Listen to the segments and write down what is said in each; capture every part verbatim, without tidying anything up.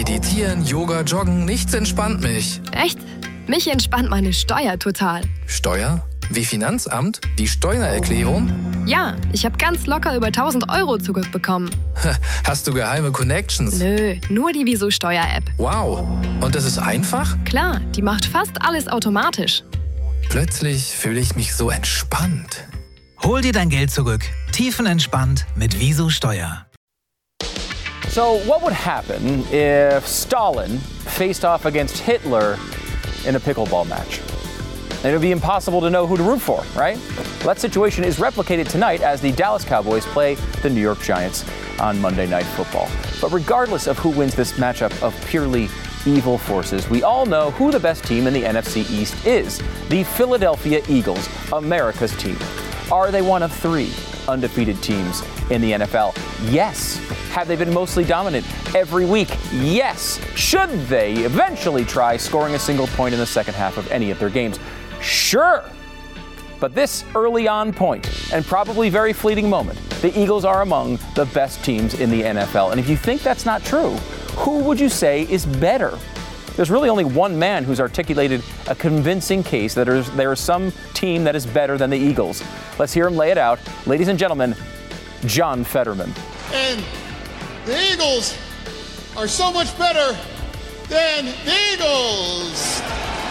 Meditieren, Yoga, Joggen, nichts entspannt mich. Echt? Mich entspannt meine Steuer total. Steuer? Wie Finanzamt? Die Steuererklärung? Ja, ich habe ganz locker über tausend Euro zurückbekommen. Hast du geheime Connections? Nö, nur die Wieso Steuer-App. Wow. Und das ist einfach? Klar, die macht fast alles automatisch. Plötzlich fühle ich mich so entspannt. Hol dir dein Geld zurück. Tiefenentspannt mit Wieso Steuer. So, what would happen if Stalin faced off against Hitler in a pickleball match? It would be impossible to know who to root for, right? Well, that situation is replicated tonight as the Dallas Cowboys play the New York Giants on Monday Night Football. But regardless of who wins this matchup of purely evil forces, we all know who the best team in the N F C East is. The Philadelphia Eagles, America's team. Are they one of three undefeated teams in the N F L? Yes. Have they been mostly dominant every week? Yes. Should they eventually try scoring a single point in the second half of any of their games? Sure. But this early on point, and probably very fleeting moment, the Eagles are among the best teams in the N F L. And if you think that's not true, who would you say is better? There's really only one man who's articulated a convincing case that there's, there is some team that is better than the Eagles. Let's hear him lay it out. Ladies and gentlemen, John Fetterman. And the Eagles are so much better than the Eagles.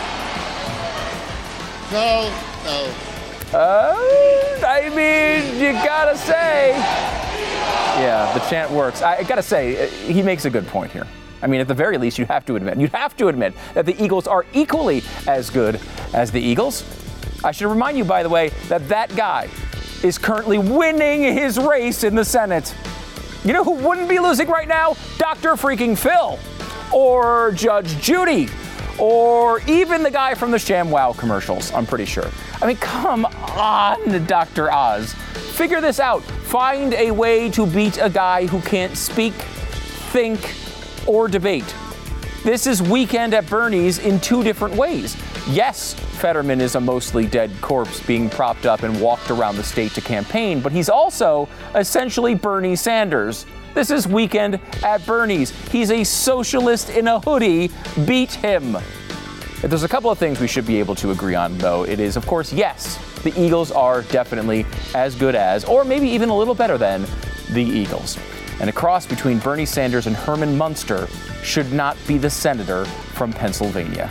No, no. Uh, I mean, you gotta say. Yeah, the chant works. I gotta say, he makes a good point here. I mean, at the very least, you have to admit, you have to admit that the Eagles are equally as good as the Eagles. I should remind you, by the way, that that guy is currently winning his race in the Senate. You know who wouldn't be losing right now? Doctor freaking Phil, or Judge Judy, or even the guy from the ShamWow commercials, I'm pretty sure. I mean, come on, Doctor Oz. Figure this out. Find a way to beat a guy who can't speak, think, or debate. This is Weekend at Bernie's in two different ways. Yes, Fetterman is a mostly dead corpse being propped up and walked around the state to campaign, but he's also essentially Bernie Sanders. This is Weekend at Bernie's. He's a socialist in a hoodie. Beat him. If there's a couple of things we should be able to agree on, though, it is, of course, yes, the Eagles are definitely as good as, or maybe even a little better than, the Eagles. And a cross between Bernie Sanders and Herman Munster should not be the senator from Pennsylvania.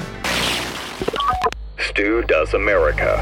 Stu Does America.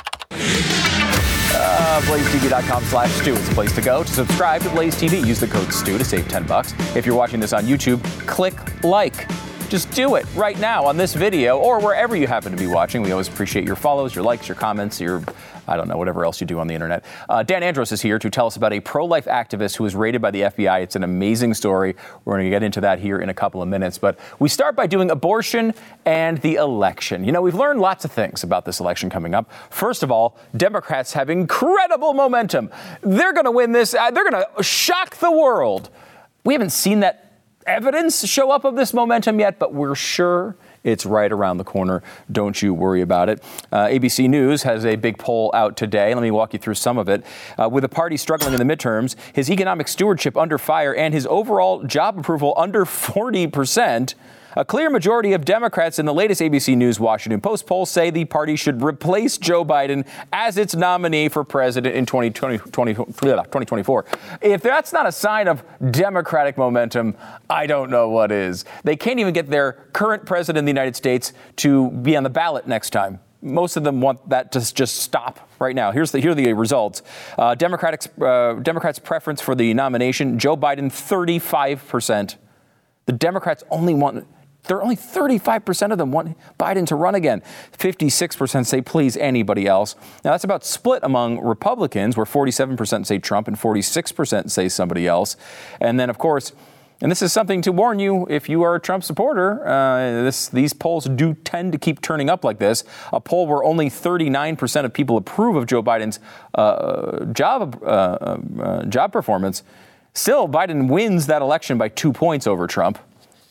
Uh, Blaze T V dot com slash Stu is the place to go. To subscribe to Blaze T V, use the code Stu to save ten bucks. If you're watching this on YouTube, click like. Just do it right now on this video or wherever you happen to be watching. We always appreciate your follows, your likes, your comments, your, I don't know, whatever else you do on the internet. Uh, Dan Andros is here to tell us about a pro-life activist who was raided by the F B I. It's an amazing story. We're going to get into that here in a couple of minutes. But we start by doing abortion and the election. You know, we've learned lots of things about this election coming up. First of all, Democrats have incredible momentum. They're going to win this. Uh, they're going to shock the world. We haven't seen that evidence show up of this momentum yet, but we're sure it's right around the corner. Don't you worry about it. Uh, A B C News has a big poll out today. Let me walk you through some of it. Uh, with the party struggling in the midterms, his economic stewardship under fire, and his overall job approval under forty percent, a clear majority of Democrats in the latest A B C News Washington Post poll say the party should replace Joe Biden as its nominee for president in twenty twenty-four. If that's not a sign of Democratic momentum, I don't know what is. They can't even get their current president of the United States to be on the ballot next time. Most of them want that to just stop right now. Here's the, here are the results. Uh, Democrats, uh, Democrats' preference for the nomination, Joe Biden, thirty-five percent. The Democrats only want... There are only thirty-five percent of them want Biden to run again. fifty-six percent say please anybody else. Now, that's about split among Republicans, where forty-seven percent say Trump and forty-six percent say somebody else. And then, of course, and this is something to warn you if you are a Trump supporter, uh, this, these polls do tend to keep turning up like this. A poll where only thirty-nine percent of people approve of Joe Biden's uh, job, uh, uh, job performance. Still, Biden wins that election by two points over Trump.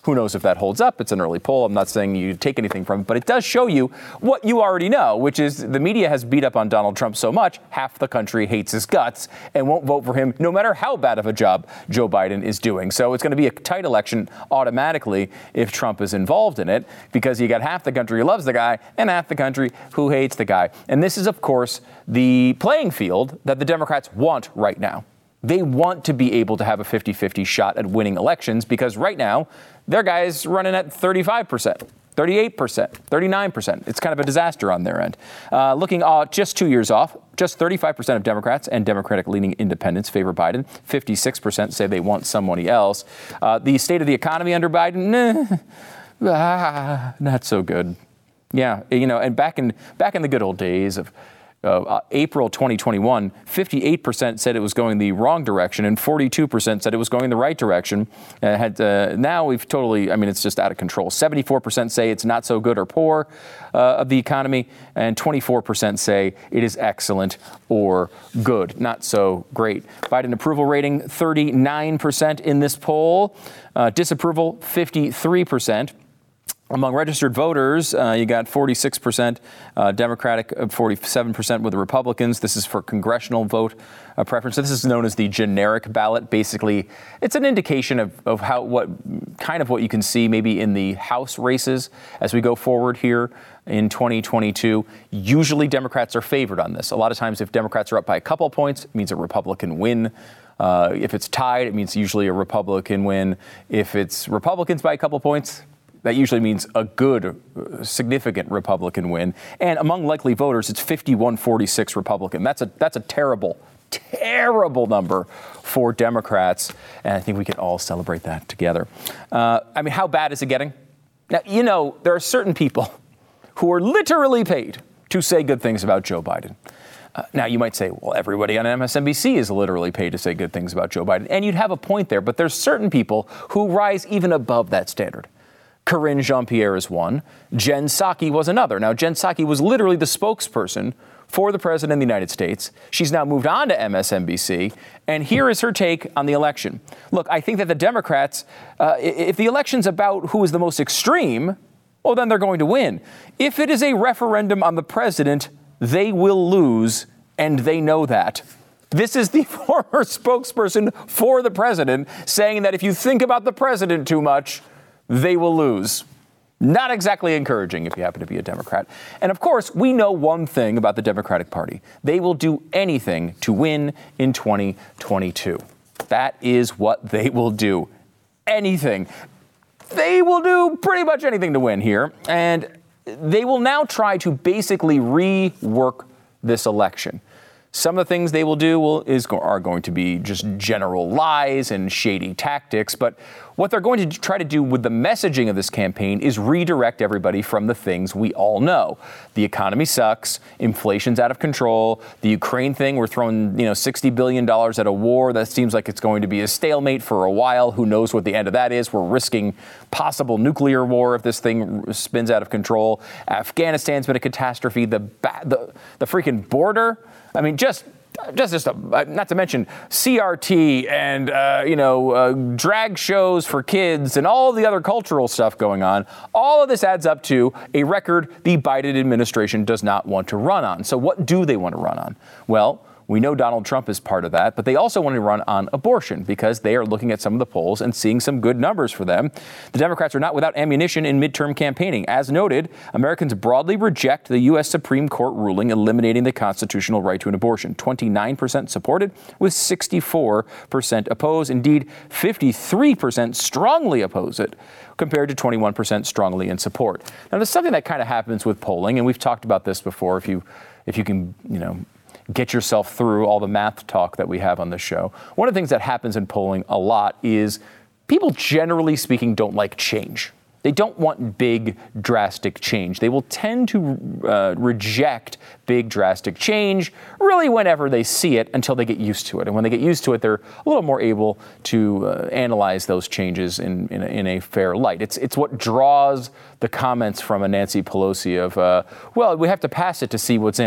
Who knows if that holds up? It's an early poll. I'm not saying you take anything from it, but it does show you what you already know, which is the media has beat up on Donald Trump so much, half the country hates his guts and won't vote for him no matter how bad of a job Joe Biden is doing. So it's going to be a tight election automatically if Trump is involved in it, because you got half the country who loves the guy and half the country who hates the guy. And this is, of course, the playing field that the Democrats want right now. They want to be able to have a fifty-fifty shot at winning elections, because right now their guy's running at thirty-five percent, thirty-eight percent, thirty-nine percent. It's kind of a disaster on their end. Uh, looking uh, just two years off, just thirty-five percent of Democrats and Democratic-leaning independents favor Biden. fifty-six percent say they want somebody else. Uh, the state of the economy under Biden, nah, ah, not so good. Yeah, you know, and back in back in the good old days of Uh, April twenty twenty-one, fifty-eight percent said it was going the wrong direction and forty-two percent said it was going the right direction. Uh, had, uh, now we've totally, I mean, it's just out of control. seventy-four percent say it's not so good or poor uh, of the economy, and twenty-four percent say it is excellent or good, not so great. Biden approval rating, thirty-nine percent in this poll. Uh, disapproval, fifty-three percent. Among registered voters, uh, you got forty-six percent uh, Democratic, uh, forty-seven percent with the Republicans. This is for congressional vote uh, preference. So this is known as the generic ballot. Basically, it's an indication of, of how what kind of what you can see maybe in the House races as we go forward here in twenty twenty-two. Usually Democrats are favored on this. A lot of times if Democrats are up by a couple of points, it means a Republican win. Uh, if it's tied, it means usually a Republican win. If it's Republicans by a couple of points, that usually means a good, significant Republican win. And among likely voters, it's fifty-one forty-six Republican. That's a that's a terrible, terrible number for Democrats. And I think we can all celebrate that together. Uh, I mean, how bad is it getting? Now, you know, there are certain people who are literally paid to say good things about Joe Biden. Uh, now, you might say, well, everybody on M S N B C is literally paid to say good things about Joe Biden. And you'd have a point there. But there's certain people who rise even above that standard. Karine Jean-Pierre is one. Jen Psaki was another. Now, Jen Psaki was literally the spokesperson for the president of the United States. She's now moved on to M S N B C. And here is her take on the election. Look, I think that the Democrats, uh, if the election's about who is the most extreme, well, then they're going to win. If it is a referendum on the president, they will lose, and they know that. This is the former spokesperson for the president saying that if you think about the president too much, they will lose. Not exactly encouraging if you happen to be a Democrat. And of course, we know one thing about the Democratic Party. They will do anything to win in twenty twenty-two. That is what they will do. Anything. They will do pretty much anything to win here. And they will now try to basically rework this election. Some of the things they will do will, is, are going to be just general lies and shady tactics. But what they're going to try to do with the messaging of this campaign is redirect everybody from the things we all know. The economy sucks. Inflation's out of control. The Ukraine thing, we're throwing, you know, sixty billion dollars at a war that seems like it's going to be a stalemate for a while. Who knows what the end of that is? We're risking possible nuclear war if this thing spins out of control. Afghanistan's been a catastrophe. The ba- the, the freaking border. I mean, just, just, just a, not to mention C R T and, uh, you know, uh, drag shows for kids and all the other cultural stuff going on. All of this adds up to a record the Biden administration does not want to run on. So what do they want to run on? Well, we know Donald Trump is part of that, but they also want to run on abortion because they are looking at some of the polls and seeing some good numbers for them. The Democrats are not without ammunition in midterm campaigning. As noted, Americans broadly reject the U S Supreme Court ruling eliminating the constitutional right to an abortion. twenty-nine percent supported with sixty-four percent oppose. Indeed, fifty-three percent strongly oppose it compared to twenty-one percent strongly in support. Now, there's something that kind of happens with polling, and we've talked about this before. If you, if you can, you know, get yourself through all the math talk that we have on this show. One of the things that happens in polling a lot is people, generally speaking, don't like change. They don't want big, drastic change. They will tend to uh, reject big, drastic change really whenever they see it until they get used to it. And when they get used to it, they're a little more able to uh, analyze those changes in, in, a, in a fair light. It's, it's what draws the comments from a Nancy Pelosi of, uh, well, we have to pass it to see what's in it.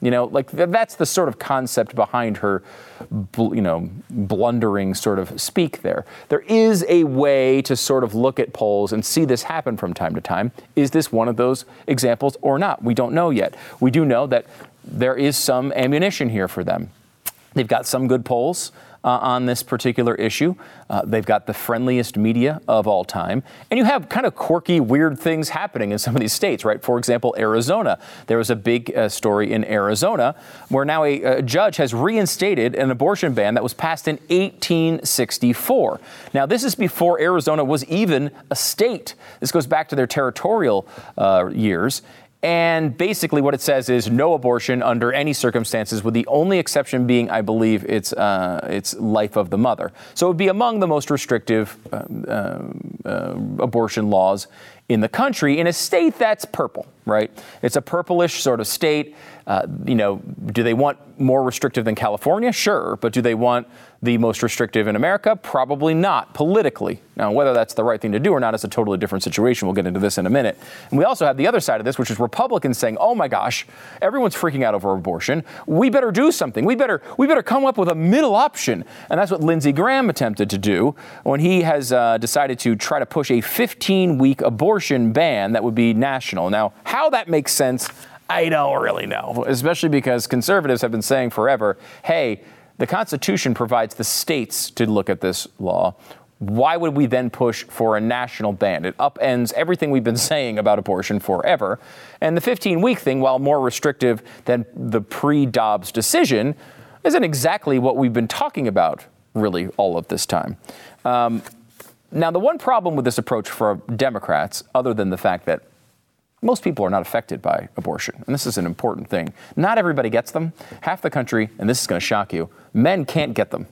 You know, like th- that's the sort of concept behind her, bl- you know, blundering sort of speak there. There is a way to sort of look at polls and see this happen from time to time. Is this one of those examples or not? We don't know yet. We do know that there is some ammunition here for them. They've got some good polls uh, on this particular issue. Uh, they've got the friendliest media of all time. And you have kind of quirky, weird things happening in some of these states, right? For example, Arizona. There was a big uh, story in Arizona where now a, a judge has reinstated an abortion ban that was passed in eighteen sixty-four. Now, this is before Arizona was even a state. This goes back to their territorial uh, years. And basically what it says is no abortion under any circumstances, with the only exception being, I believe, it's uh, it's life of the mother. So it would be among the most restrictive uh, uh, uh, abortion laws in the country in a state that's purple, right? It's a purplish sort of state. Uh, you know, do they want more restrictive than California? Sure. But do they want the most restrictive in America? Probably not, politically. Now, whether that's the right thing to do or not is a totally different situation. We'll get into this in a minute. And we also have the other side of this, which is Republicans saying, oh my gosh, everyone's freaking out over abortion. We better do something. We better we better come up with a middle option. And that's what Lindsey Graham attempted to do when he has uh, decided to try to push a fifteen-week abortion ban that would be national. Now, how that makes sense, I don't really know, especially because conservatives have been saying forever, hey, the Constitution provides the states to look at this law. Why would we then push for a national ban? It upends everything we've been saying about abortion forever. And the fifteen-week thing, while more restrictive than the pre-Dobbs decision, isn't exactly what we've been talking about, really, all of this time. Um, now, the one problem with this approach for Democrats, other than the fact that most people are not affected by abortion, and this is an important thing. Not everybody gets them. Half the country, and this is going to shock you, men can't get them.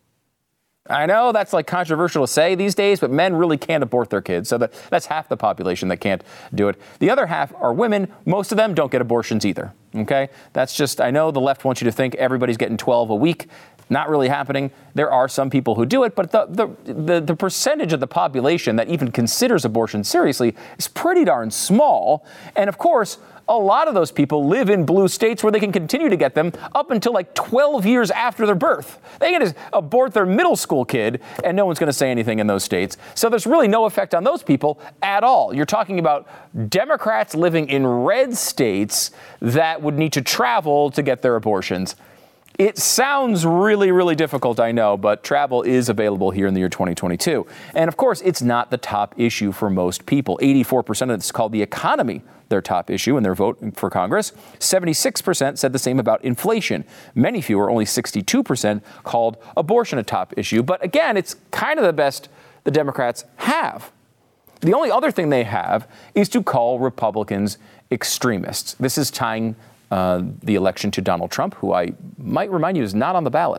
I know that's like controversial to say these days, but men really can't abort their kids. So that, that's half the population that can't do it. The other half are women. Most of them don't get abortions either. Okay? That's just, I know the left wants you to think everybody's getting twelve a week. Not really happening. There are some people who do it, but the, the the the percentage of the population that even considers abortion seriously is pretty darn small. And of course, a lot of those people live in blue states where they can continue to get them up until like twelve years after their birth. They can just abort their middle school kid and no one's going to say anything in those states. So there's really no effect on those people at all. You're talking about Democrats living in red states that would need to travel to get their abortions. It sounds really, really difficult, I know, but travel is available here in the year twenty twenty-two. And of course, it's not the top issue for most people. eighty-four percent of it's called the economy their top issue in their vote for Congress. seventy-six percent said the same about inflation. Many fewer, only sixty-two percent, called abortion a top issue. But again, it's kind of the best the Democrats have. The only other thing they have is to call Republicans extremists. This is tying Uh, the election to Donald Trump, who I might remind you is not on the ballot.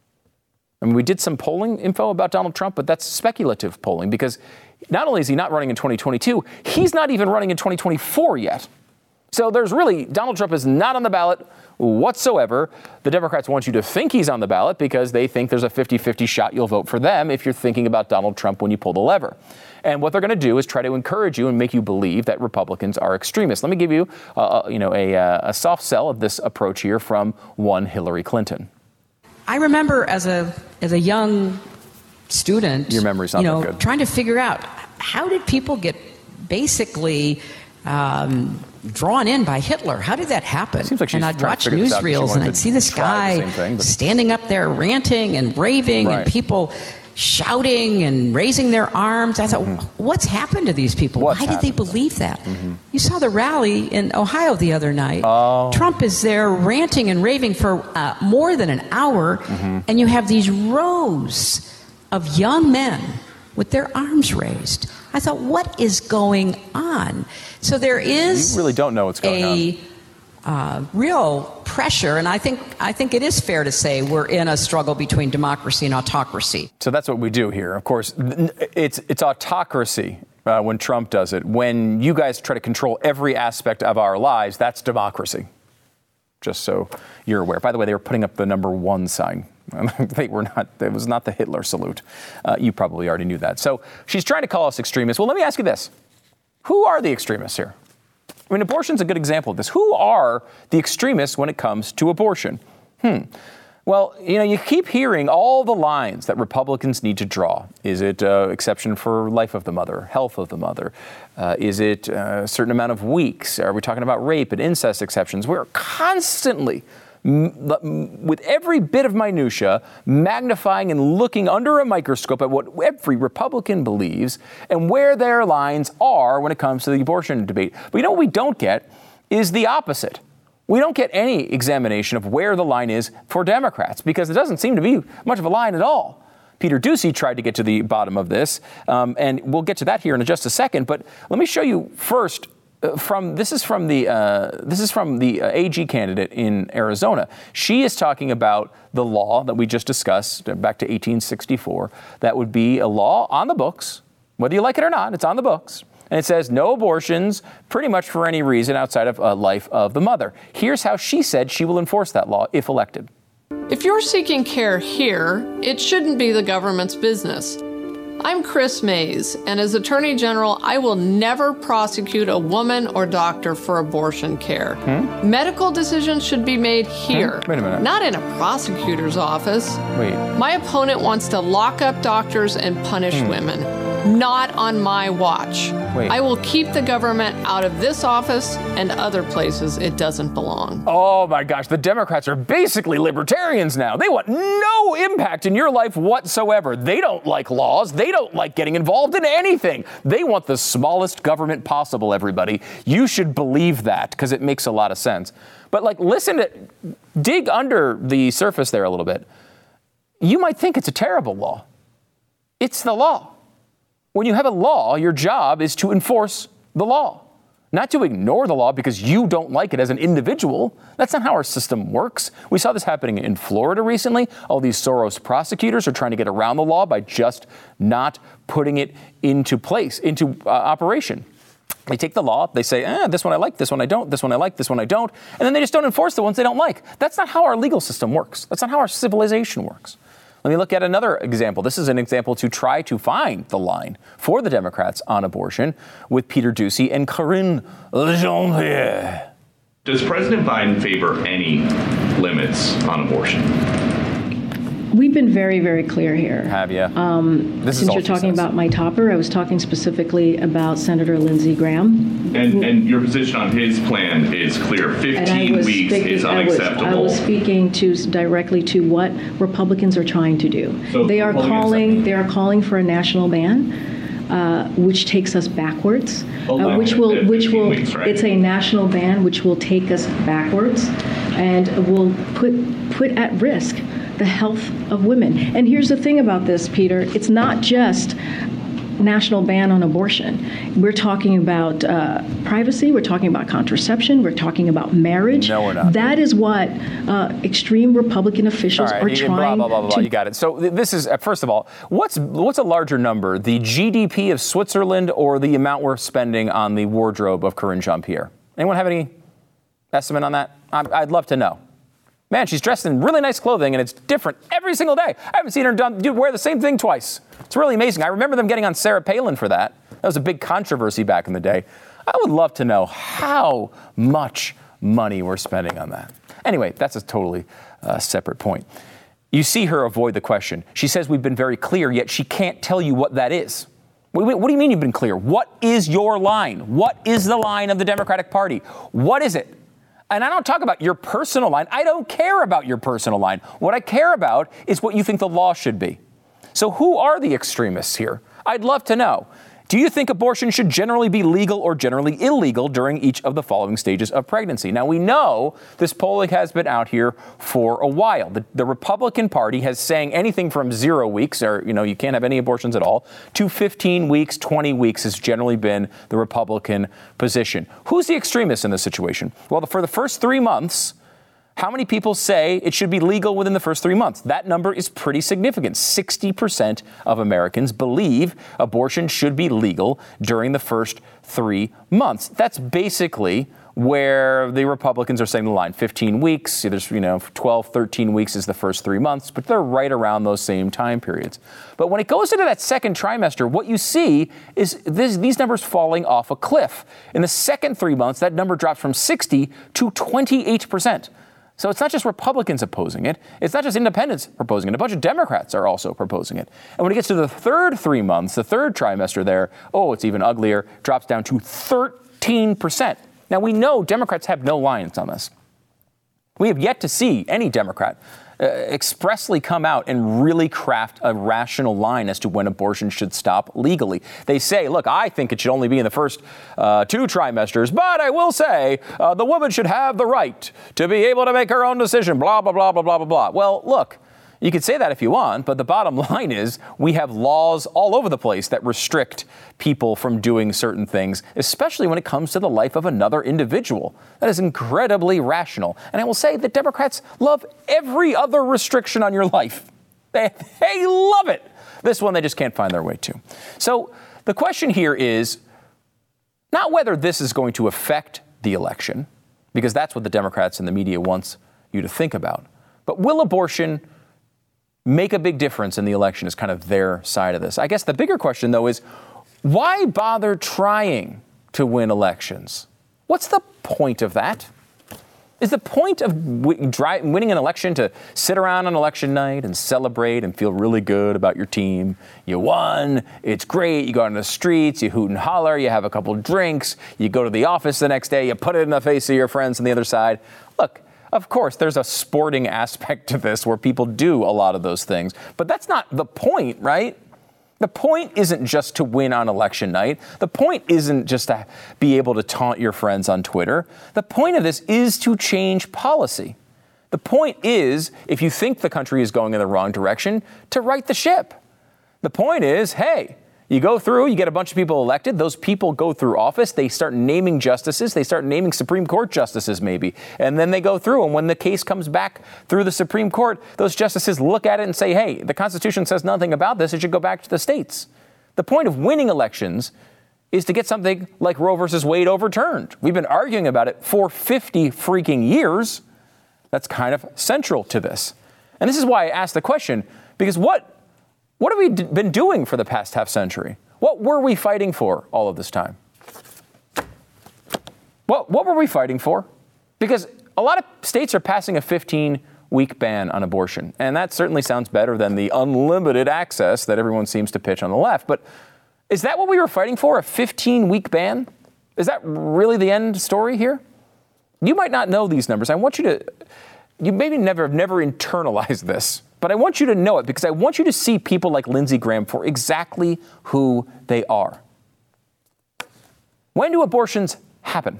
I mean, we did some polling info about Donald Trump, but that's speculative polling because not only is he not running in twenty twenty-two, he's not even running in twenty twenty-four yet. So there's really, Donald Trump is not on the ballot whatsoever. The Democrats want you to think he's on the ballot because they think there's a fifty-fifty shot you'll vote for them if you're thinking about Donald Trump when you pull the lever. And what they're going to do is try to encourage you and make you believe that Republicans are extremists. Let me give you, uh, you know, a, a soft sell of this approach here from one Hillary Clinton. I remember as a as a young student, your memory's not you know, that good. Trying to figure out how did people get basically um, drawn in by Hitler? How did that happen? Seems like she's and I'd trying watch to figure this out because she newsreels and wanted I'd to see this try the guy same thing, but- standing up there ranting and raving Right. and people shouting and raising their arms. I thought, Mm-hmm. what's happened to these people? What's Why did they happened? believe that? Mm-hmm. You saw the rally in Ohio the other night. Oh. Trump is there ranting and raving for uh, more than an hour, Mm-hmm. and you have these rows of young men with their arms raised. I thought, what is going on? So there is You really don't know what's going a, on. Uh, real pressure, and I think I think it is fair to say we're in a struggle between democracy and autocracy. So that's what we do here. Of course, it's it's autocracy uh, when Trump does it. When you guys try to control every aspect of our lives, that's democracy. Just so you're aware. By the way, they were putting up the number one sign. They were not. It was not the Hitler salute. Uh, you probably already knew that. So she's trying to call us extremists. Well, let me ask you this: who are the extremists here? I mean, abortion's a good example of this. Who are the extremists when it comes to abortion? Hmm. Well, you know, you keep hearing all the lines that Republicans need to draw. Is it uh, exception for life of the mother, health of the mother? Uh, is it uh, a certain amount of weeks? Are we talking about rape and incest exceptions? We're constantly, m- with every bit of minutia, magnifying and looking under a microscope at what every Republican believes and where their lines are when it comes to the abortion debate. But you know what we don't get is the opposite. We don't get any examination of where the line is for Democrats because it doesn't seem to be much of a line at all. Peter Doocy tried to get to the bottom of this, um, and we'll get to that here in just a second. But let me show you first uh, from this is from the uh, this is from the uh, A G candidate in Arizona. She is talking about the law that we just discussed uh, back to eighteen sixty-four. That would be a law on the books, whether you like it or not. It's on the books. And it says no abortions pretty much for any reason outside of uh, life of the mother. Here's how she said she will enforce that law if elected. If you're seeking care here, it shouldn't be the government's business. I'm Chris Mays, and as Attorney General, I will never prosecute a woman or doctor for abortion care. Hmm? Medical decisions should be made here, hmm? Wait a minute. Not in a prosecutor's office. Wait. My opponent wants to lock up doctors and punish hmm. women. Not on my watch. Wait. I will keep the government out of this office and other places it doesn't belong. Oh my gosh, the Democrats are basically libertarians now. They want no impact in your life whatsoever. They don't like laws. They don't like getting involved in anything. They want the smallest government possible, everybody. You should believe that because it makes a lot of sense. But like, listen to, dig under the surface there a little bit. You might think it's a terrible law. It's the law. When you have a law, your job is to enforce the law, not to ignore the law because you don't like it as an individual. That's not how our system works. We saw this happening in Florida recently. All these Soros prosecutors are trying to get around the law by just not putting it into place, into uh, operation. They take the law, they say, eh, this one I like, this one I don't, this one I like, this one I don't, and then they just don't enforce the ones they don't like. That's not how our legal system works. That's not how our civilization works. Let me look at another example. This is an example to try to find the line for the Democrats on abortion with Peter Doocy and Karine Jean-Pierre. Does President Biden favor any limits on abortion? We've been very, very clear here. Have you? Um, this since you're talking says. about my topper, I was talking specifically about Senator Lindsey Graham. And, and your position on his plan is clear. fifteen weeks speaking, is unacceptable. I was, I was speaking to directly to what Republicans are trying to do. So they are calling. They are calling for a national ban, uh, which takes us backwards. Oh, uh, which will, which will. Weeks, right? It's a national ban, which will take us backwards, and will put put at risk the health of women. And here's the thing about this, Peter. It's not just national ban on abortion. We're talking about uh, privacy. We're talking about contraception. We're talking about marriage. No, we're not. That is what uh, extreme Republican officials all right, are you, trying blah, blah, blah, blah, to... You got it. So this is, first of all, what's what's a larger number, the G D P of Switzerland or the amount we're spending on the wardrobe of Karine Jean-Pierre? Anyone have any estimate on that? I'd love to know. Man, she's dressed in really nice clothing, and it's different every single day. I haven't seen her done, do, wear the same thing twice. It's really amazing. I remember them getting on Sarah Palin for that. That was a big controversy back in the day. I would love to know how much money we're spending on that. Anyway, that's a totally uh, separate point. You see her avoid the question. She says we've been very clear, yet she can't tell you what that is. Wait, wait, what do you mean you've been clear? What is your line? What is the line of the Democratic Party? What is it? And I don't talk about your personal line. I don't care about your personal line. What I care about is what you think the law should be. So who are the extremists here? I'd love to know. Do you think abortion should generally be legal or generally illegal during each of the following stages of pregnancy? Now, we know this polling has been out here for a while. The, the Republican Party has saying anything from zero weeks, or, you know, you can't have any abortions at all, to fifteen weeks, twenty weeks has generally been the Republican position. Who's the extremist in this situation? Well, for the first three months, how many people say it should be legal within the first three months? That number is pretty significant. sixty percent of Americans believe abortion should be legal during the first three months. That's basically where the Republicans are setting the line fifteen weeks. There's, you know, twelve, thirteen weeks is the first three months, but they're right around those same time periods. But when it goes into that second trimester, what you see is this, these numbers falling off a cliff. In the second three months, that number drops from sixty to twenty-eight percent. So it's not just Republicans opposing it. It's not just independents proposing it. A bunch of Democrats are also proposing it. And when it gets to the third three months, the third trimester there, oh, it's even uglier, drops down to thirteen percent. Now, we know Democrats have no lines on this. We have yet to see any Democrat uh, expressly come out and really craft a rational line as to when abortion should stop legally. They say, look, I think it should only be in the first uh, two trimesters, but I will say uh, the woman should have the right to be able to make her own decision, blah, blah, blah, blah, blah, blah, blah. Well, look, you can say that if you want, but the bottom line is we have laws all over the place that restrict people from doing certain things, especially when it comes to the life of another individual. That is incredibly rational. And I will say that Democrats love every other restriction on your life. They, they love it. This one they just can't find their way to. So the question here is not whether this is going to affect the election, because that's what the Democrats and the media wants you to think about, but will abortion make a big difference in the election is kind of their side of this. I guess the bigger question, though, is why bother trying to win elections? What's the point of that? Is the point of w- dry, winning an election to sit around on election night and celebrate and feel really good about your team? You won. It's great. You go out on the streets. You hoot and holler. You have a couple drinks. You go to the office the next day. You put it in the face of your friends on the other side. Look, of course, there's a sporting aspect to this where people do a lot of those things. But that's not the point, right? The point isn't just to win on election night. The point isn't just to be able to taunt your friends on Twitter. The point of this is to change policy. The point is, if you think the country is going in the wrong direction, to right the ship. The point is, hey, you go through, you get a bunch of people elected. Those people go through office. They start naming justices. They start naming Supreme Court justices, maybe. And then they go through. And when the case comes back through the Supreme Court, those justices look at it and say, hey, the Constitution says nothing about this. It should go back to the states. The point of winning elections is to get something like Roe versus Wade overturned. We've been arguing about it for fifty freaking years. That's kind of central to this. And this is why I asked the question, because what What have we d- been doing for the past half century? What were we fighting for all of this time? What, what were we fighting for? Because a lot of states are passing a fifteen-week ban on abortion, and that certainly sounds better than the unlimited access that everyone seems to pitch on the left. But is that what we were fighting for, a fifteen-week ban? Is that really the end story here? You might not know these numbers. I want you to, you maybe never have never internalized this. But I want you to know it because I want you to see people like Lindsey Graham for exactly who they are. When do abortions happen?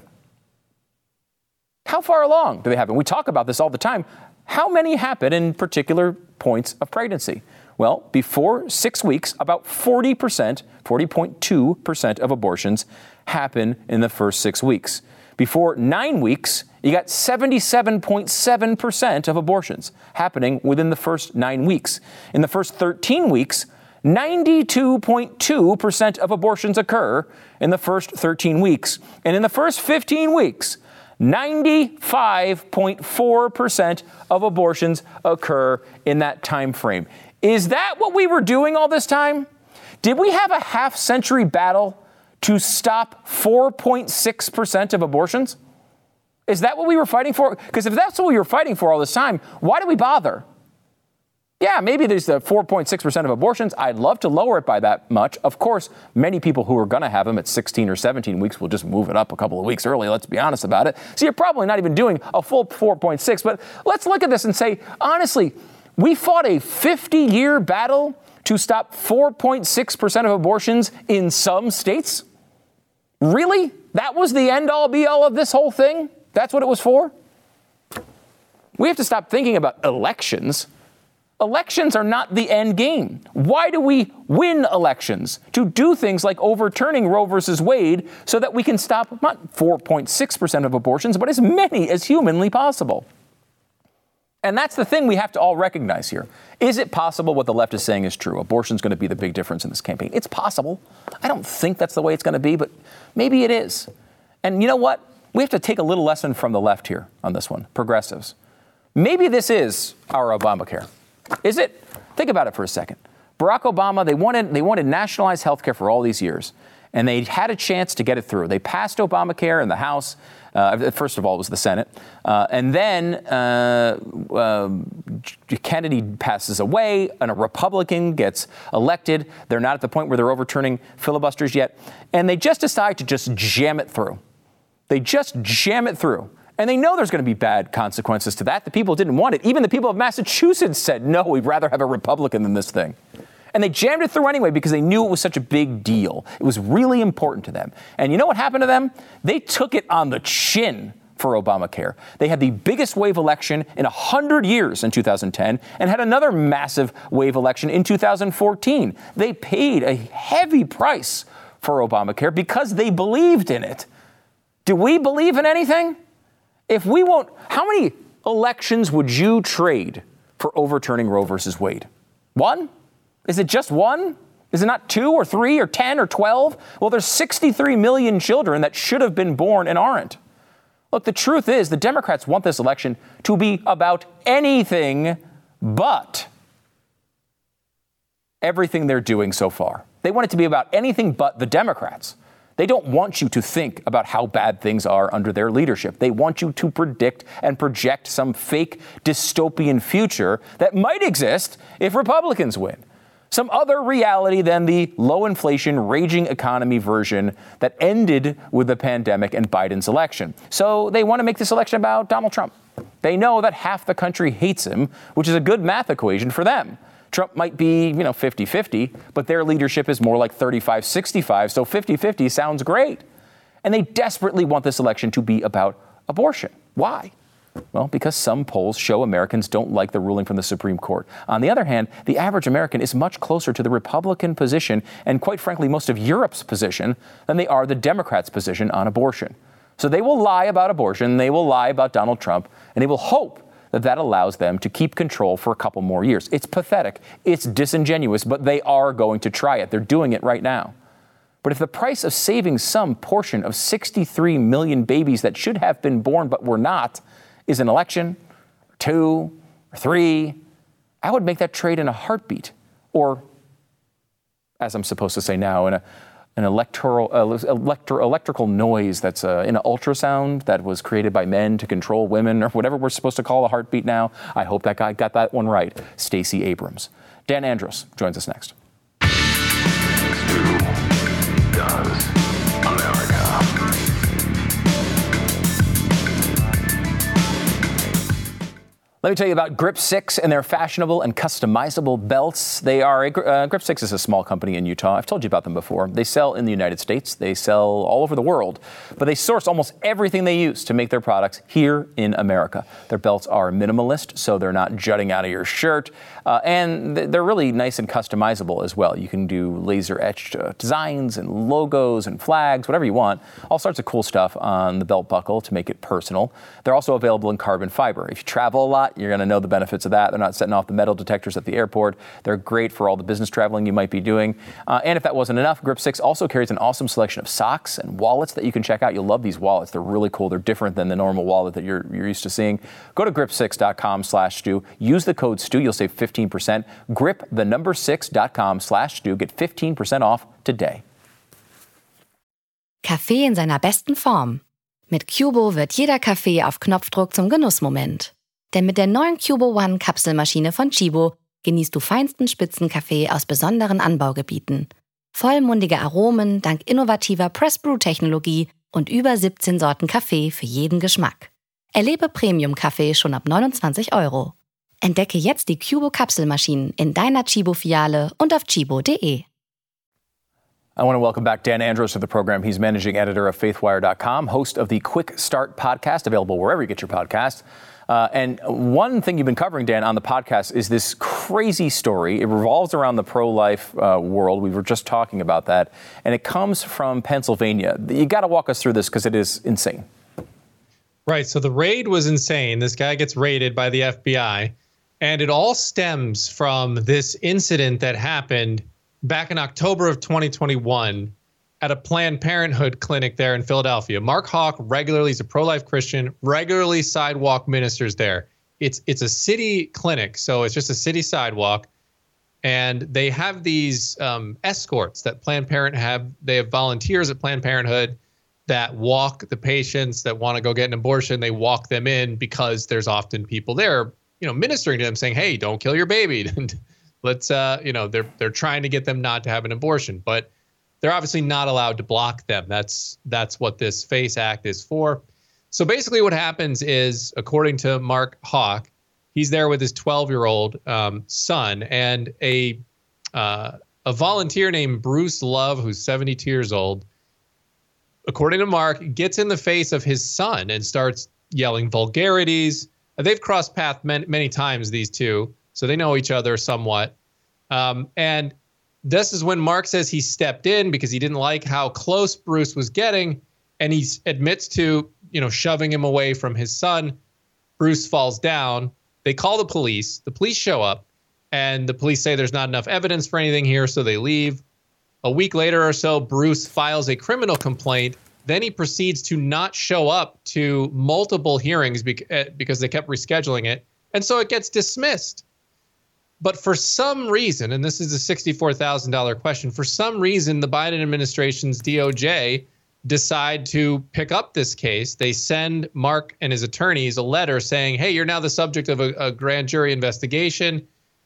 How far along do they happen? We talk about this all the time. How many happen in particular points of pregnancy? Well, before six weeks, about forty percent, forty point two percent of abortions happen in the first six weeks. Before nine weeks, you got seventy-seven point seven percent of abortions happening within the first nine weeks. In the first thirteen weeks, ninety-two point two percent of abortions occur in the first thirteen weeks. And in the first fifteen weeks, ninety-five point four percent of abortions occur in that time frame. Is that what we were doing all this time? Did we have a half century battle to stop four point six percent of abortions? Is that what we were fighting for? Because if that's what we were fighting for all this time, why do we bother? Yeah, maybe there's the four point six percent of abortions. I'd love to lower it by that much. Of course, many people who are going to have them at sixteen or seventeen weeks will just move it up a couple of weeks early. Let's be honest about it. So you're probably not even doing a full four point six. But let's look at this and say, honestly, we fought a fifty-year battle to stop four point six percent of abortions in some states? Really? That was the end-all, be-all of this whole thing? That's what it was for? We have to stop thinking about elections. Elections are not the end game. Why do we win elections? To do things like overturning Roe versus Wade so that we can stop not four point six percent of abortions, but as many as humanly possible. And that's the thing we have to all recognize here. Is it possible what the left is saying is true? Abortion's going to be the big difference in this campaign. It's possible. I don't think that's the way it's going to be, but maybe it is. And you know what? we have to take a little lesson from the left here on this one, progressives. Maybe this is our Obamacare. Is it? Think about it for a second. Barack Obama, they wanted, they wanted nationalized health care for all these years, and they had a chance to get it through. They passed Obamacare in the House. Uh, first of all, it was the Senate. Uh, and then uh, uh, Kennedy passes away, and a Republican gets elected. They're not at the point where they're overturning filibusters yet. And they just decide to just jam it through. They just jam it through. And they know there's going to be bad consequences to that. The people didn't want it. Even the people of Massachusetts said, no, we'd rather have a Republican than this thing. And they jammed it through anyway because they knew it was such a big deal. It was really important to them. And you know what happened to them? They took it on the chin for Obamacare. They had the biggest wave election in one hundred years in two thousand ten and had another massive wave election in two thousand fourteen. They paid a heavy price for Obamacare because they believed in it. Do we believe in anything? If we won't, how many elections would you trade for overturning Roe versus Wade? One? Is it just one? Is it not two or three or ten or twelve? Well, there's sixty-three million children that should have been born and aren't. Look, the truth is the Democrats want this election to be about anything but everything they're doing so far. They want it to be about anything but the Democrats. They don't want you to think about how bad things are under their leadership. They want you to predict and project some fake dystopian future that might exist if Republicans win. Some other reality than the low inflation, raging economy version that ended with the pandemic and Biden's election. So they want to make this election about Donald Trump. They know that half the country hates him, which is a good math equation for them. Trump might be, you know, fifty-fifty, but their leadership is more like thirty-five sixty-five, so fifty-fifty sounds great. And they desperately want this election to be about abortion. Why? Well, because some polls show Americans don't like the ruling from the Supreme Court. On the other hand, the average American is much closer to the Republican position and, quite frankly, most of Europe's position than they are the Democrats' position on abortion. So they will lie about abortion, they will lie about Donald Trump, and they will hope that that allows them to keep control for a couple more years. It's pathetic. It's disingenuous, but they are going to try it. They're doing it right now. But if the price of saving some portion of sixty-three million babies that should have been born but were not is an election, or two, or three, I would make that trade in a heartbeat. Or, as I'm supposed to say now, in a an electoral, uh, electro, electrical noise that's uh, in an ultrasound that was created by men to control women, or whatever we're supposed to call a heartbeat now. I hope that guy got that one right. Stacey Abrams. Dan Andros joins us next. Stu does America. Let me tell you about Grip six and their fashionable and customizable belts. They are a, uh, Grip six is a small company in Utah. I've told you about them before. They sell in the United States. They sell all over the world, but they source almost everything they use to make their products here in America. Their belts are minimalist, so they're not jutting out of your shirt, uh, and they're really nice and customizable as well. You can do laser etched uh, designs and logos and flags, whatever you want. All sorts of cool stuff on the belt buckle to make it personal. They're also available in carbon fiber. If you travel a lot, you're going to know the benefits of that. They're not setting off the metal detectors at the airport. They're great for all the business traveling you might be doing. Uh, and if that wasn't enough, Grip six also carries an awesome selection of socks and wallets that you can check out. You'll love these wallets. They're really cool. They're different than the normal wallet that you're, you're used to seeing. Go to grip six dot com slash Stu. Use the code Stu. You'll save fifteen percent. Grip the number six dot com slash Stu. Get fifteen percent off today. Kaffee in seiner besten Form. Mit Cubo wird jeder Kaffee auf Knopfdruck zum Genussmoment. Denn mit der neuen Cubo One Kapselmaschine von Chibo genießt du feinsten Spitzenkaffee aus besonderen Anbaugebieten. Vollmundige Aromen dank innovativer Press-Brew-Technologie und über siebzehn Sorten Kaffee für jeden Geschmack. Erlebe Premium-Kaffee schon ab neunundzwanzig Euro. Entdecke jetzt die Cubo Kapselmaschinen in deiner Chibo-Filiale und auf chibo punkt de. I want to welcome back Dan Andros to the program. He's managing editor of faithwire dot com, host of the Quick Start podcast, available wherever you get your podcasts. Uh, and one thing you've been covering, Dan, on the podcast is this crazy story. It revolves around the pro-life uh, world. We were just talking about that. And it comes from Pennsylvania. You got to walk us through this because it is insane. Right. So the raid was insane. This guy gets raided by the F B I. And it all stems from this incident that happened back in October of twenty twenty-one at a Planned Parenthood clinic there in Philadelphia. Mark Hawk regularly, he's a pro-life Christian, regularly sidewalk ministers there. It's it's a city clinic, so it's just a city sidewalk. And they have these um, escorts that Planned Parenthood have. They have volunteers at Planned Parenthood that walk the patients that want to go get an abortion. They walk them in because there's often people there, you know, ministering to them, saying, "Hey, don't kill your baby." Let's, uh, you know, they're they're trying to get them not to have an abortion, but they're obviously not allowed to block them. That's that's what this FACE Act is for. So basically, what happens is, according to Mark Hawk, he's there with his twelve-year-old um, son, and a uh, a volunteer named Bruce Love, who's seventy-two years old, according to Mark, gets in the face of his son and starts yelling vulgarities. They've crossed paths many, many times, these two, so they know each other somewhat. Um, and this is when Mark says he stepped in because he didn't like how close Bruce was getting, and he admits to, you know, shoving him away from his son. Bruce falls down. They call the police. The police show up, and the police say there's not enough evidence for anything here, so they leave. A week later or so, Bruce files a criminal complaint. Then he proceeds to not show up to multiple hearings because they kept rescheduling it, and so it gets dismissed. But for some reason, and this is a sixty-four thousand dollars question, for some reason, the Biden administration's D O J decide to pick up this case. They send Mark and his attorneys a letter saying, hey, you're now the subject of a, a grand jury investigation.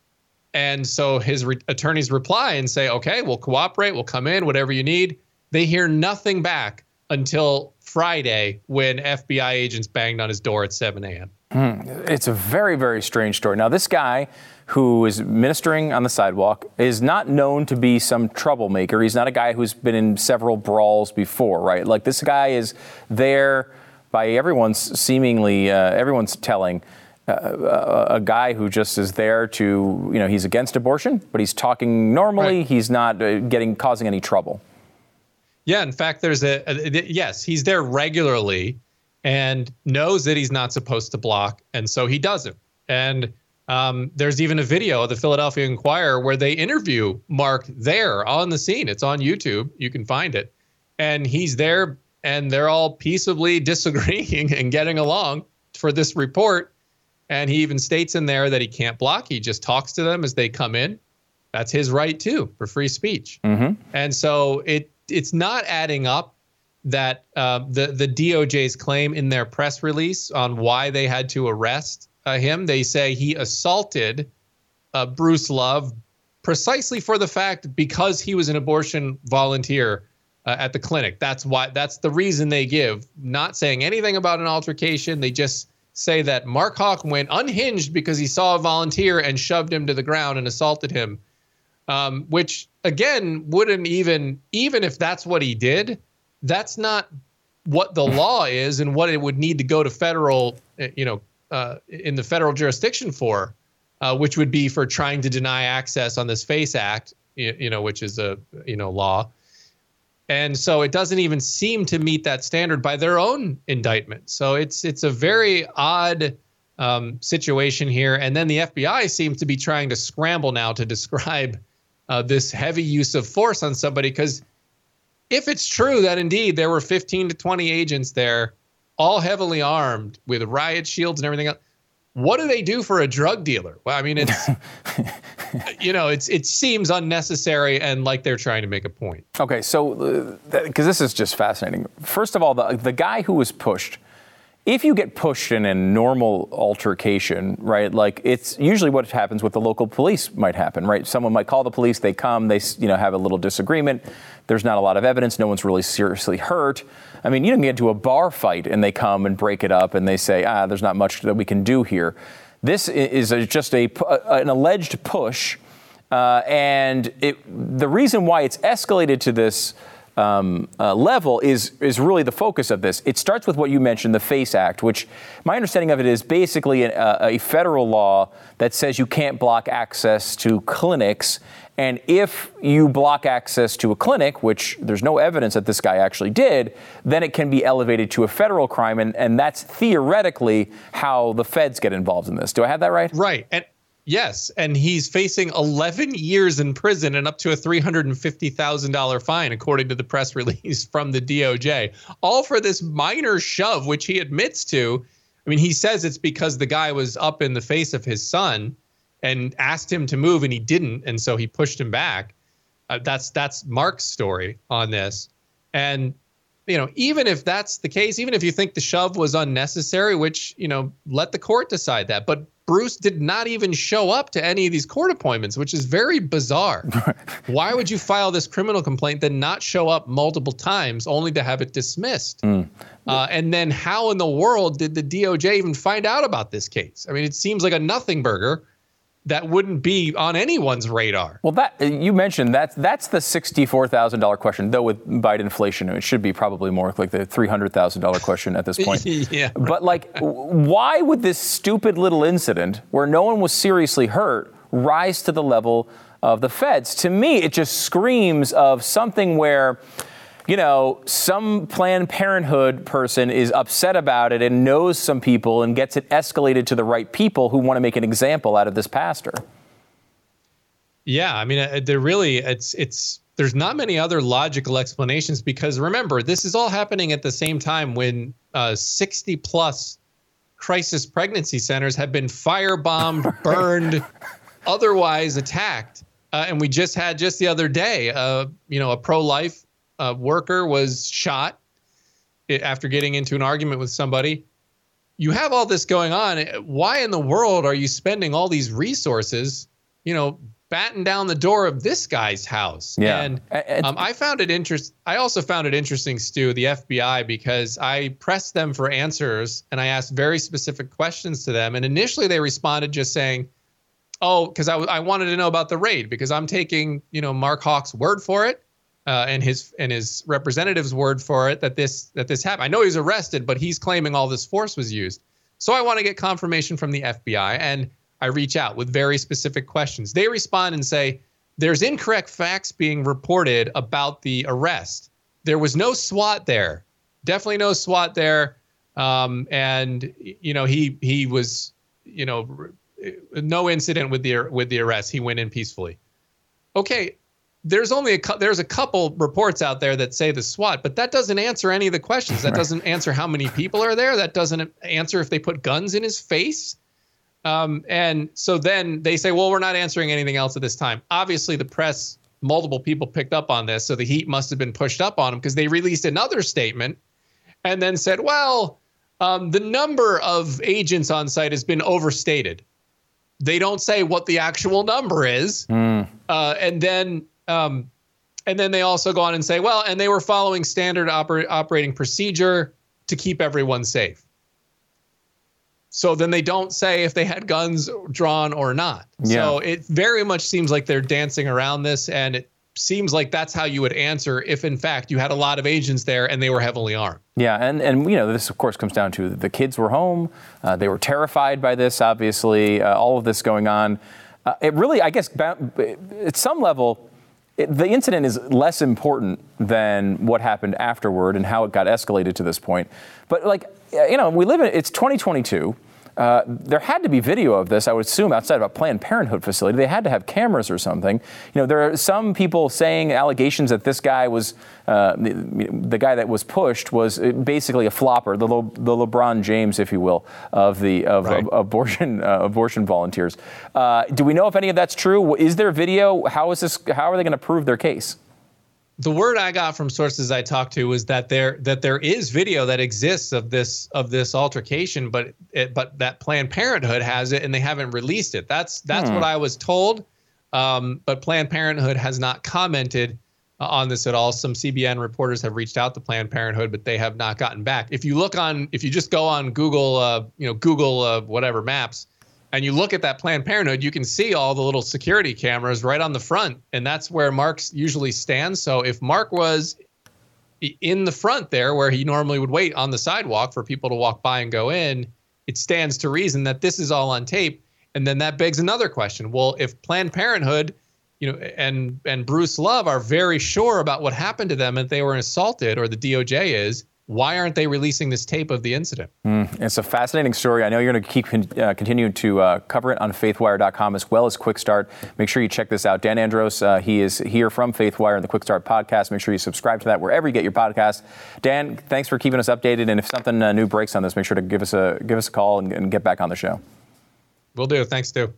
And so his re- attorneys reply and say, okay, we'll cooperate. We'll come in, whatever you need. They hear nothing back until Friday when F B I agents banged on his door at seven a.m. Mm, it's a very, very strange story. Now, this guy who is ministering on the sidewalk is not known to be some troublemaker. He's not a guy who's been in several brawls before, right? Like, this guy is there by everyone's seemingly, uh, everyone's telling, uh, a, a guy who just is there to, you know, he's against abortion, but he's talking normally. Right. He's not uh, getting, causing any trouble. Yeah, in fact, there's a, a, yes, he's there regularly and knows that he's not supposed to block, and so he doesn't. And Um, there's even a video of the Philadelphia Inquirer where they interview Mark there on the scene. It's on YouTube. You can find it. And he's there, and they're all peaceably disagreeing and getting along for this report. And he even states in there that he can't block. He just talks to them as they come in. That's his right, too, for free speech. Mm-hmm. And so it it's not adding up that uh, the, the D O J's claim in their press release on why they had to arrest Uh, him. They say he assaulted uh, Bruce Love precisely for the fact because he was an abortion volunteer uh, at the clinic. That's why. That's the reason they give. Not saying anything about an altercation. They just say that Mark Hawk went unhinged because he saw a volunteer and shoved him to the ground and assaulted him. Um, which again wouldn't even even if that's what he did, that's not what the law is and what it would need to go to federal, you know. Uh, in the federal jurisdiction for, uh, which would be for trying to deny access on this FACE Act, you, you know, which is a, you know, law. And so it doesn't even seem to meet that standard by their own indictment. So it's it's a very odd um, situation here. And then the F B I seems to be trying to scramble now to describe uh, this heavy use of force on somebody, because if it's true that indeed there were fifteen to twenty agents there, all heavily armed with riot shields and everything else, what do they do for a drug dealer? Well, I mean, it's, you know, it's it seems unnecessary and like they're trying to make a point. Okay, so, because uh, this is just fascinating. First of all, the the guy who was pushed, if you get pushed in a normal altercation, right, like it's usually what happens with the local police might happen, right? Someone might call the police, they come, they, you know, have a little disagreement. There's not a lot of evidence. No one's really seriously hurt. I mean, you can get into a bar fight and they come and break it up and they say, ah, there's not much that we can do here. This is a, just a, an alleged push. Uh, and it, the reason why it's escalated to this um, uh, level is, is really the focus of this. It starts with what you mentioned, the FACE Act, which my understanding of it is basically a, a federal law that says you can't block access to clinics. And if you block access to a clinic, which there's no evidence that this guy actually did, then it can be elevated to a federal crime. And, and that's theoretically how the feds get involved in this. Do I have that right? Right. And Yes, and he's facing eleven years in prison and up to a three hundred fifty thousand dollars fine, according to the press release from the D O J, all for this minor shove, which he admits to. I mean, he says it's because the guy was up in the face of his son and asked him to move, and he didn't, and so he pushed him back. Uh, that's that's Mark's story on this. And, you know, even if that's the case, even if you think the shove was unnecessary, which, you know, let the court decide that. But Bruce did not even show up to any of these court appointments, which is very bizarre. Why would you file this criminal complaint, then not show up multiple times only to have it dismissed? Mm. Uh, and then how in the world did the D O J even find out about this case? I mean, it seems like a nothing burger that wouldn't be on anyone's radar. Well, that you mentioned that that's the sixty-four thousand dollars question, though with Biden inflation, it should be probably more like the three hundred thousand dollars question at this point. Yeah, right. But like, why would this stupid little incident where no one was seriously hurt rise to the level of the feds? To me, it just screams of something where, you know, some Planned Parenthood person is upset about it and knows some people and gets it escalated to the right people who want to make an example out of this pastor. Yeah, I mean, there really, it's, it's, there's not many other logical explanations because remember, this is all happening at the same time when uh, sixty plus crisis pregnancy centers have been firebombed, burned, otherwise attacked. Uh, and we just had just the other day, uh, you know, a pro-life A worker was shot after getting into an argument with somebody. You have all this going on. Why in the world are you spending all these resources, you know, batting down the door of this guy's house? Yeah. And um, I found it interest. I also found it interesting, Stu, the F B I, because I pressed them for answers and I asked very specific questions to them. And initially they responded just saying, oh, because I, I wanted to know about the raid because I'm taking, you know, Mark Hawk's word for it. Uh, and his and his representative's word for it that this that this happened. I know he's arrested, but he's claiming all this force was used. So I want to get confirmation from the F B I, and I reach out with very specific questions. They respond and say, there's incorrect facts being reported about the arrest. There was no SWAT there. Definitely no SWAT there. Um, and, you know, he he was, you know, no incident with the with the arrest. He went in peacefully. Okay. There's only a there's a couple reports out there that say the SWAT, but that doesn't answer any of the questions. That doesn't answer how many people are there. That doesn't answer if they put guns in his face. Um, and so then they say, well, we're not answering anything else at this time. Obviously, the press, multiple people picked up on this, so the heat must have been pushed up on him because they released another statement and then said, well, um, the number of agents on site has been overstated. They don't say what the actual number is. Mm. Uh, and then Um, and then they also go on and say, well, and they were following standard oper- operating procedure to keep everyone safe. So then they don't say if they had guns drawn or not. Yeah. So it very much seems like they're dancing around this. And it seems like that's how you would answer if, in fact, you had a lot of agents there and they were heavily armed. Yeah. And, and you know, this, of course, comes down to the kids were home. Uh, they were terrified by this, obviously, uh, all of this going on. Uh, it really, I guess, at some level, It, the incident is less important than what happened afterward and how it got escalated to this point. But like, you know, we live in, it's twenty twenty-two. Uh, there had to be video of this, I would assume, outside of a Planned Parenthood facility. They had to have cameras or something. You know, there are some people saying allegations that this guy was, uh, the, the guy that was pushed was basically a flopper, the, Le, the LeBron James, if you will, of the of, right. of abortion uh, abortion volunteers. Uh, do we know if any of that's true? Is there video? How is this? How are they going to prove their case? The word I got from sources I talked to was that there that there is video that exists of this of this altercation, but it, but that Planned Parenthood has it and they haven't released it. That's that's hmm. what I was told. Um, but Planned Parenthood has not commented uh, on this at all. Some C B N reporters have reached out to Planned Parenthood, but they have not gotten back. If you look on, if you just go on Google, uh, you know, Google uh, whatever Maps, and you look at that Planned Parenthood, you can see all the little security cameras right on the front. And that's where Mark usually stands. So if Mark was in the front there where he normally would wait on the sidewalk for people to walk by and go in, it stands to reason that this is all on tape. And then that begs another question. Well, if Planned Parenthood, you know, and and Bruce Love are very sure about what happened to them and they were assaulted, or the D O J is, why aren't they releasing this tape of the incident? Mm, it's a fascinating story. I know you're going to keep uh, continuing to uh, cover it on faithwire dot com as well as Quick Start. Make sure you check this out. Dan Andros, uh, he is here from FaithWire and the Quick Start podcast. Make sure you subscribe to that wherever you get your podcast. Dan, thanks for keeping us updated. And if something uh, new breaks on this, make sure to give us a give us a call and, and get back on the show. Will do. Thanks, Stu.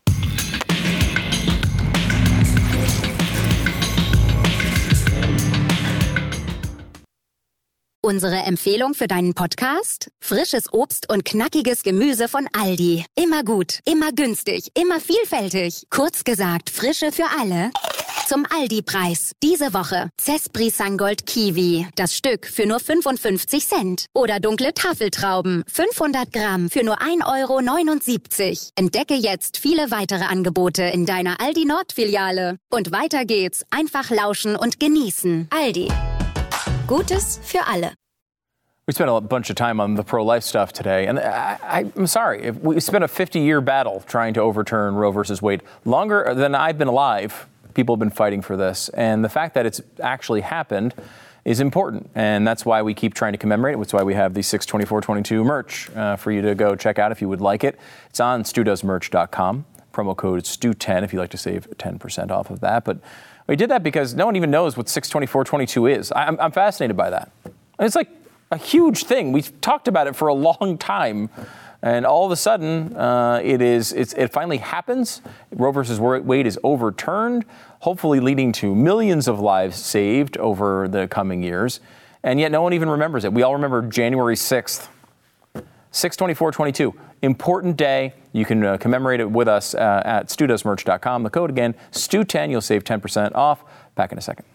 Unsere Empfehlung für deinen Podcast? Frisches Obst und knackiges Gemüse von Aldi. Immer gut, immer günstig, immer vielfältig. Kurz gesagt, Frische für alle. Zum Aldi-Preis. Diese Woche Cespri Sangold Kiwi. Das Stück für nur fünfundfünfzig Cent. Oder dunkle Tafeltrauben. fünfhundert Gramm für nur ein Euro neunundsiebzig. Entdecke jetzt viele weitere Angebote in deiner Aldi Nord-Filiale. Und weiter geht's. Einfach lauschen und genießen. Aldi. Gutes für alle. We spent a bunch of time on the pro-life stuff today, and I, I'm sorry. We spent a fifty-year battle trying to overturn Roe versus Wade. Longer than I've been alive, people have been fighting for this. And the fact that it's actually happened is important. And that's why we keep trying to commemorate it. That's why we have the six twenty-four twenty-two merch uh, for you to go check out if you would like it. It's on stu does merch dot com. Promo code stu ten if you'd like to save ten percent off of that. But we did that because no one even knows what six twenty-four twenty-two is. I'm, I'm fascinated by that. It's like a huge thing. We've talked about it for a long time. And all of a sudden, uh, it is it's, it finally happens. Roe versus Wade is overturned, hopefully leading to millions of lives saved over the coming years. And yet no one even remembers it. We all remember January sixth, six twenty-four twenty-two. Important day. You can uh, commemorate it with us uh, at stu does merch dot com. The code again, stu ten. You'll save ten percent off. Back in a second.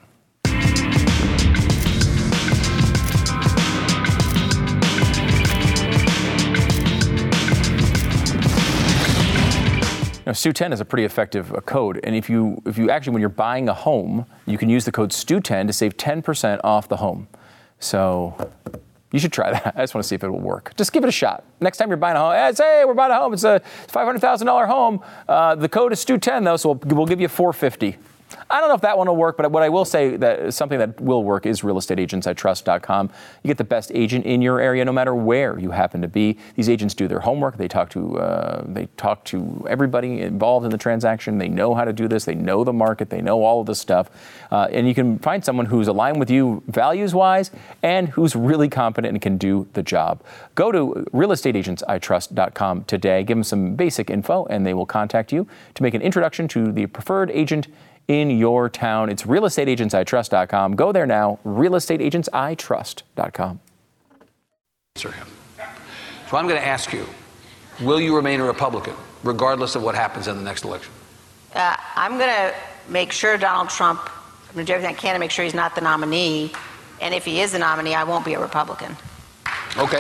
Now, stu ten is a pretty effective uh, code, and if you if you actually, when you're buying a home, you can use the code stu ten to save ten percent off the home. So you should try that. I just want to see if it will work. Just give it a shot. Next time you're buying a home, hey, say, hey, we're buying a home. It's a five hundred thousand dollars home. Uh, the code is stu ten, though, so we'll, we'll give you four hundred fifty dollars. I don't know if that one will work, but what I will say that something that will work is real estate agents I trust dot com. You get the best agent in your area, no matter where you happen to be. These agents do their homework. They talk to uh, they talk to everybody involved in the transaction. They know how to do this. They know the market. They know all of this stuff. Uh, and you can find someone who's aligned with you values-wise and who's really competent and can do the job. Go to real estate agents I trust dot com today. Give them some basic info, and they will contact you to make an introduction to the preferred agent in your town. It's real estate agents I trust dot com. Go there now, real estate agents I trust dot com. Answer him. So I'm going to ask you, will you remain a Republican, regardless of what happens in the next election? Uh, I'm going to make sure Donald Trump, I'm going to do everything I can to make sure he's not the nominee. And if he is the nominee, I won't be a Republican. Okay.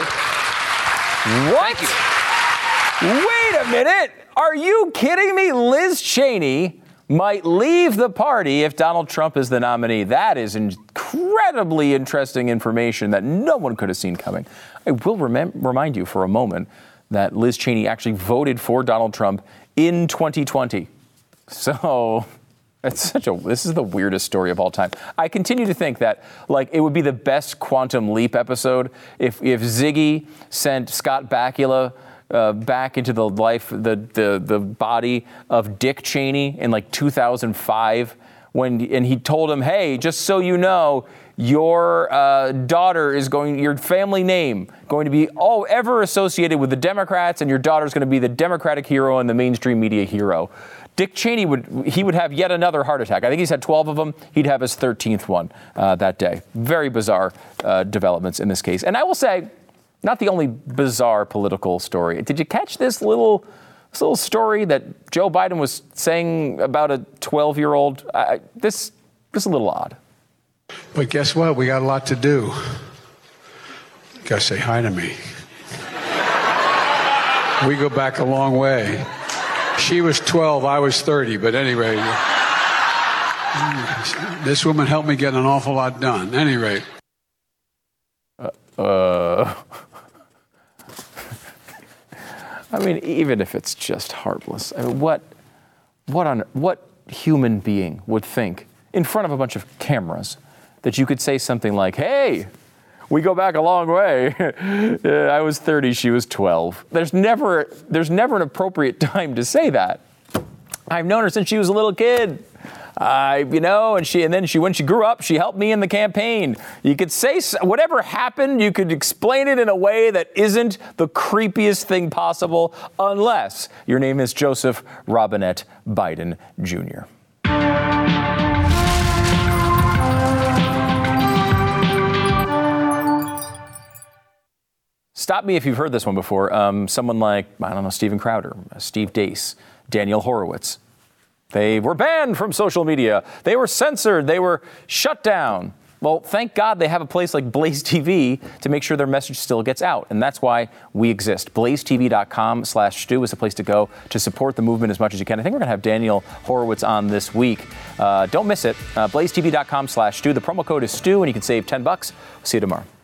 What? Wait a minute. Are you kidding me? Liz Cheney might leave the party if Donald Trump is the nominee. That is incredibly interesting information that no one could have seen coming. I will rem- remind you for a moment that Liz Cheney actually voted for Donald Trump in twenty twenty. So it's such a, this is the weirdest story of all time. I continue to think that, like, it would be the best Quantum Leap episode if, if Ziggy sent Scott Bakula Uh, back into the life, the, the the body of Dick Cheney in like two thousand five, when and he told him, "Hey, just so you know, your uh, daughter is going, your family name going to be all ever associated with the Democrats, and your daughter's going to be the Democratic hero and the mainstream media hero." Dick Cheney would he would have yet another heart attack. I think he's had twelve of them. He'd have his thirteenth one uh, that day. Very bizarre uh, developments in this case, and I will say, not the only bizarre political story. Did you catch this little, this little story that Joe Biden was saying about a twelve-year-old? Uh, this, this is a little odd. But guess what? We got a lot to do. You gotta say hi to me. We go back a long way. She was twelve, I was thirty, but anyway, this woman helped me get an awful lot done. At any rate. Uh, uh I mean, even if it's just harmless, I mean, what, what on, what human being would think in front of a bunch of cameras that you could say something like, "Hey, We go back a long way. I was thirty, she was twelve. There's never, there's never an appropriate time to say that. I've known her since she was a little kid. Uh, you know, and she, and then she, when she grew up, she helped me in the campaign. You could say whatever happened, you could explain it in a way that isn't the creepiest thing possible, unless your name is Joseph Robinette Biden Junior Stop me if you've heard this one before. Um, someone like, I don't know, Steven Crowder, Steve Deace, Daniel Horowitz. They were banned from social media. They were censored. They were shut down. Well, thank God they have a place like Blaze T V to make sure their message still gets out. And that's why we exist. blaze t v dot com slash stew is the place to go to support the movement as much as you can. I think we're going to have Daniel Horowitz on this week. Uh, don't miss it. Uh, blaze t v dot com slash stew. The promo code is stew, and you can save ten bucks. We'll see you tomorrow.